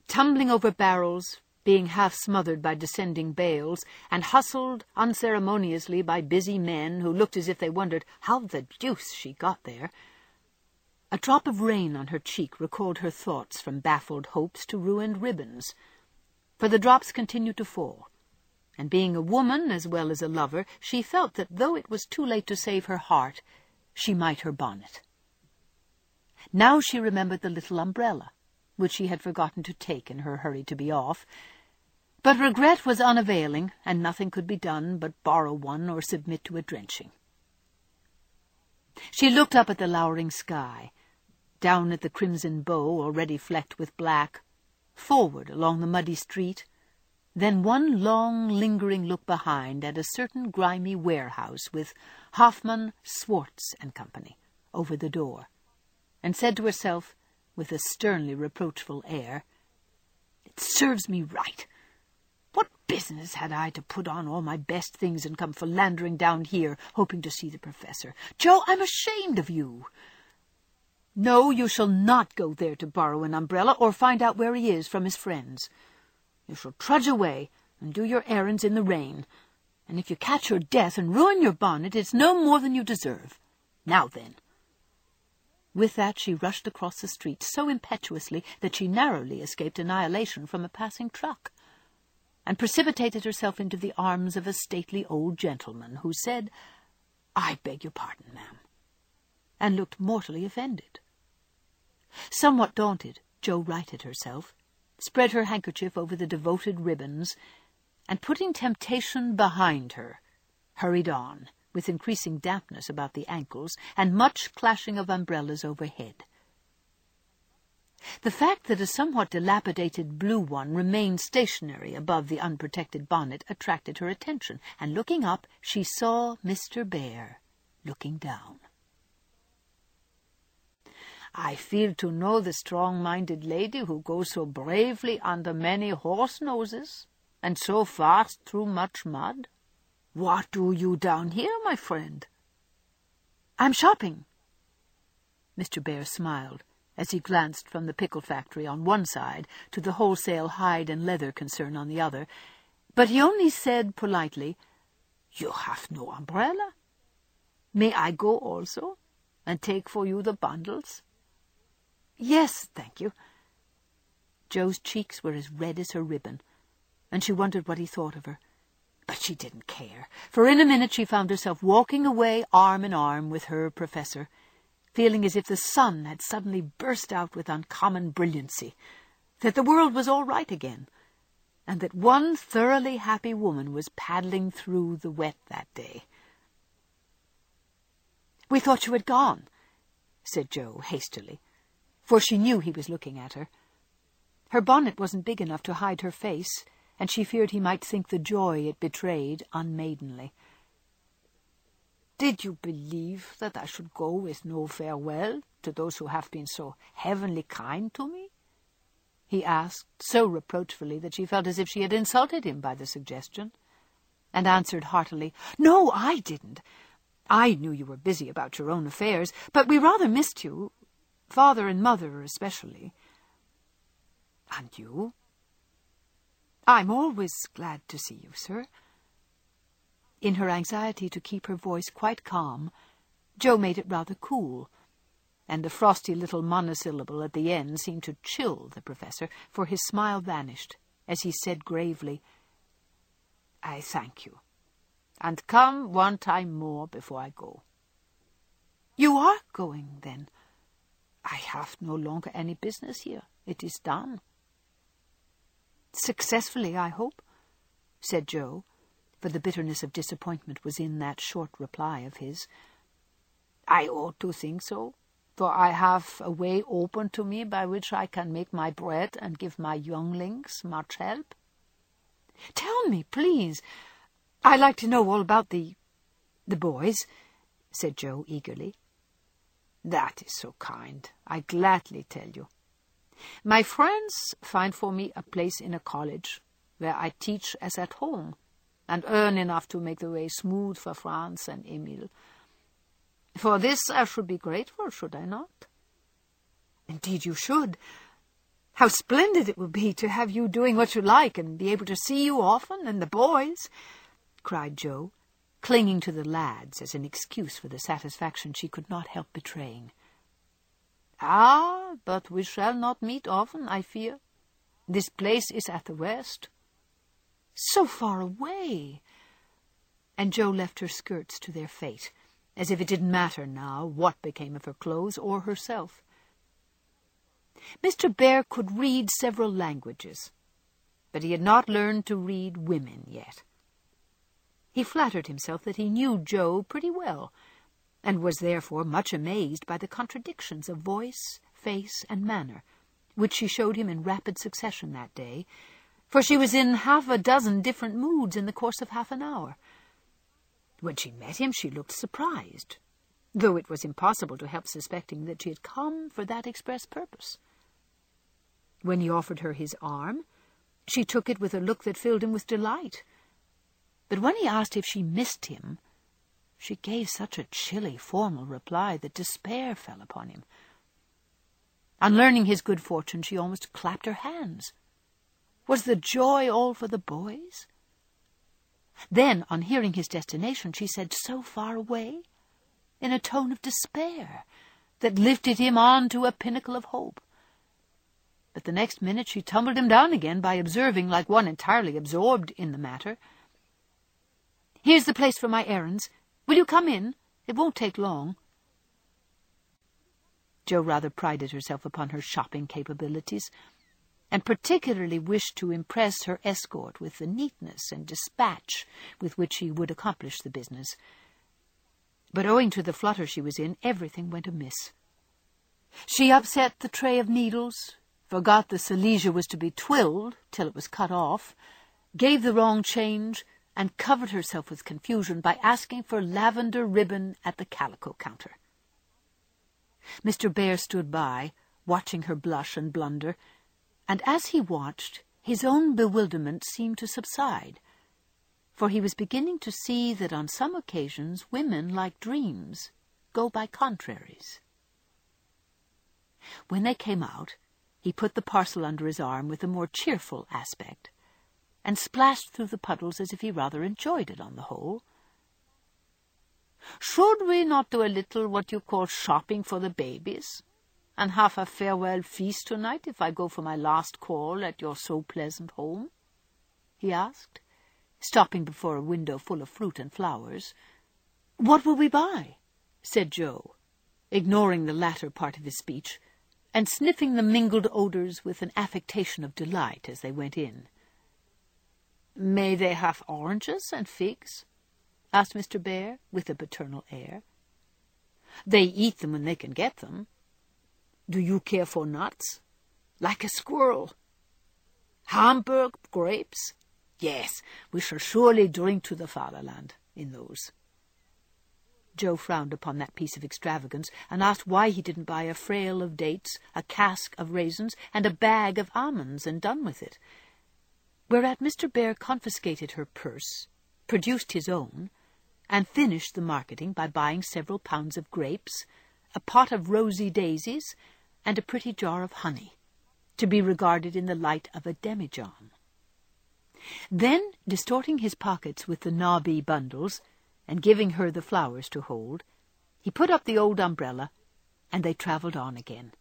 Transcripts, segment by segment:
tumbling over barrels, being half smothered by descending bales, and hustled unceremoniously by busy men who looked as if they wondered how the deuce she got there. A drop of rain on her cheek recalled her thoughts from baffled hopes to ruined ribbons. For the drops continued to fall, and being a woman as well as a lover, she felt that though it was too late to save her heart, she might her bonnet. Now she remembered the little umbrella, which she had forgotten to take in her hurry to be off. But regret was unavailing, and nothing could be done but borrow one or submit to a drenching. She looked up at the lowering sky, down at the crimson bow already flecked with black, forward along the muddy street, then one long, lingering look behind at a certain grimy warehouse with Hoffmann, Swartz and Company over the door, and said to herself, with a sternly reproachful air, "It serves me right. What business had I to put on all my best things and come philandering down here, hoping to see the Professor? Joe, I'm ashamed of you. No, you shall not go there to borrow an umbrella or find out where he is from his friends. You shall trudge away and do your errands in the rain, and if you catch your death and ruin your bonnet, it's no more than you deserve. Now then." With that she rushed across the street so impetuously that she narrowly escaped annihilation from a passing truck, and precipitated herself into the arms of a stately old gentleman, who said, "I beg your pardon, ma'am," and looked mortally offended. Somewhat daunted, Jo righted herself, spread her handkerchief over the devoted ribbons, and putting temptation behind her, hurried on, with increasing dampness about the ankles and much clashing of umbrellas overhead. The fact that a somewhat dilapidated blue one remained stationary above the unprotected bonnet attracted her attention, and looking up, she saw Mr. Bear looking down. "I feel to know the strong-minded lady who goes so bravely under many horse-noses, and so fast through much mud. What do you down here, my friend?" "I'm shopping." Mr. Bear smiled as he glanced from the pickle factory on one side to the wholesale hide and leather concern on the other, but he only said politely, "You have no umbrella. May I go also, and take for you the bundles?" "Yes, thank you." Jo's cheeks were as red as her ribbon, and she wondered what he thought of her. But she didn't care, for in a minute she found herself walking away arm in arm with her Professor, feeling as if the sun had suddenly burst out with uncommon brilliancy, that the world was all right again, and that one thoroughly happy woman was paddling through the wet that day. "We thought you had gone," said Jo hastily, for she knew he was looking at her. Her bonnet wasn't big enough to hide her face, and she feared he might think the joy it betrayed unmaidenly. "Did you believe that I should go with no farewell to those who have been so heavenly kind to me?" he asked, so reproachfully that she felt as if she had insulted him by the suggestion, and answered heartily, "No, I didn't. I knew you were busy about your own affairs, but we rather missed you, Father and Mother especially." "And you?" "I'm always glad to see you, sir." In her anxiety to keep her voice quite calm, Jo made it rather cool, and the frosty little monosyllable at the end seemed to chill the Professor, for his smile vanished as he said gravely, "I thank you, and come one time more before I go." "You are going, then?" "I have no longer any business here. It is done." "Successfully, I hope," said Jo, for the bitterness of disappointment was in that short reply of his. "I ought to think so, for I have a way open to me by which I can make my bread and give my younglings much help." "Tell me, please. I like to know all about the boys," said Jo eagerly. "That is so kind. I gladly tell you. My friends find for me a place in a college, where I teach as at home, and earn enough to make the way smooth for Franz and Emil. For this I should be grateful, should I not?" "Indeed you should. How splendid it will be to have you doing what you like and be able to see you often, and the boys," cried Jo, clinging to the lads as an excuse for the satisfaction she could not help betraying. "Ah, but we shall not meet often, I fear. This place is at the west." "So far away!" And Jo left her skirts to their fate, as if it didn't matter now what became of her clothes or herself. Mr. Bear could read several languages, but he had not learned to read women yet. He flattered himself that he knew Jo pretty well, and was therefore much amazed by the contradictions of voice, face, and manner, which she showed him in rapid succession that day, for she was in half a dozen different moods in the course of half an hour. When she met him, she looked surprised, though it was impossible to help suspecting that she had come for that express purpose. When he offered her his arm, she took it with a look that filled him with delight. But when he asked if she missed him, she gave such a chilly, formal reply that despair fell upon him. On learning his good fortune, she almost clapped her hands. Was the joy all for the boys? Then, on hearing his destination, she said, "So far away," in a tone of despair that lifted him on to a pinnacle of hope. But the next minute she tumbled him down again by observing, like one entirely absorbed in the matter, "Here's the place for my errands. Will you come in? It won't take long." Jo rather prided herself upon her shopping capabilities, and particularly wished to impress her escort with the neatness and dispatch with which he would accomplish the business. But owing to the flutter she was in, everything went amiss. She upset the tray of needles, forgot the silesia was to be twilled till it was cut off, gave the wrong change, and covered herself with confusion by asking for lavender ribbon at the calico counter. Mr. Bear stood by, watching her blush and blunder, and as he watched, his own bewilderment seemed to subside, for he was beginning to see that on some occasions women, like dreams, go by contraries. When they came out, he put the parcel under his arm with a more cheerful aspect, and splashed through the puddles as if he rather enjoyed it on the whole. "Should we not do a little what you call shopping for the babies, and have a farewell feast tonight if I go for my last call at your so pleasant home?" he asked, stopping before a window full of fruit and flowers. "What will we buy?" said Jo, ignoring the latter part of his speech, and sniffing the mingled odours with an affectation of delight as they went in. "May they have oranges and figs?" asked Mr. Bear, with a paternal air. "They eat them when they can get them. Do you care for nuts? Like a squirrel. Hamburg grapes? Yes, we shall surely drink to the fatherland in those." Jo frowned upon that piece of extravagance, and asked why he didn't buy a frail of dates, a cask of raisins, and a bag of almonds, and done with it. Whereat Mr. Bear confiscated her purse, produced his own, and finished the marketing by buying several pounds of grapes, a pot of rosy daisies, and a pretty jar of honey, to be regarded in the light of a demijohn. Then, distorting his pockets with the knobby bundles, and giving her the flowers to hold, he put up the old umbrella, and they travelled on again.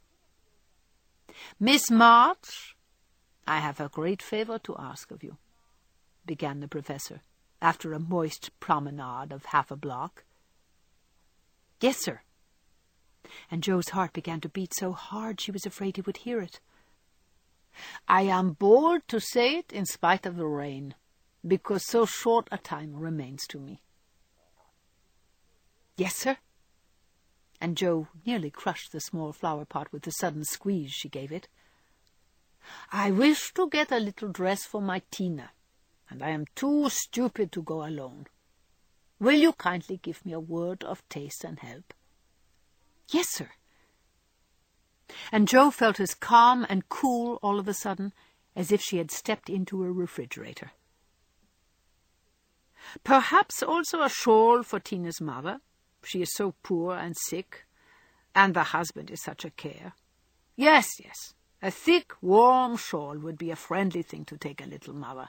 "Miss March, I have a great favour to ask of you," began the Professor, after a moist promenade of half a block. "Yes, sir." And Jo's heart began to beat so hard she was afraid he would hear it. "I am bold to say it in spite of the rain, because so short a time remains to me." "Yes, sir." And Jo nearly crushed the small flower pot with the sudden squeeze she gave it. "I wish to get a little dress for my Tina, and I am too stupid to go alone. Will you kindly give me a word of taste and help?" "Yes, sir." And Jo felt as calm and cool all of a sudden as if she had stepped into a refrigerator. "Perhaps also a shawl for Tina's mother. She is so poor and sick, and the husband is such a care. Yes, A thick, warm shawl would be a friendly thing to take a little, mother.